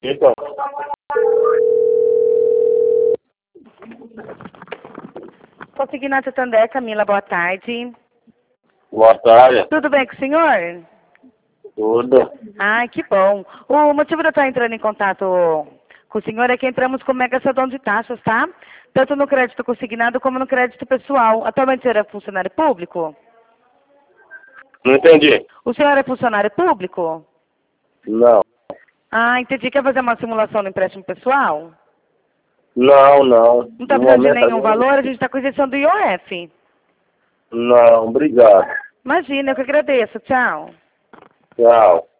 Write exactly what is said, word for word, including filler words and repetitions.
Então, Consignado Santander, Camila, boa tarde. boa tarde. Tudo bem com o senhor? Tudo. Ai, que bom. O motivo de eu estar entrando em contato com o senhor é que entramos com mega cedão de taxas, tá? Tanto no crédito consignado como no crédito pessoal. Atualmente o senhor é funcionário público? Não entendi. O senhor é funcionário público? Não. Ah, entendi. Quer fazer uma simulação no empréstimo pessoal? Não, não. Não está No precisando de momento nenhum agora- valor? A gente está com isenção do I O F. Não, obrigado. Imagina, eu que agradeço. Tchau. Tchau.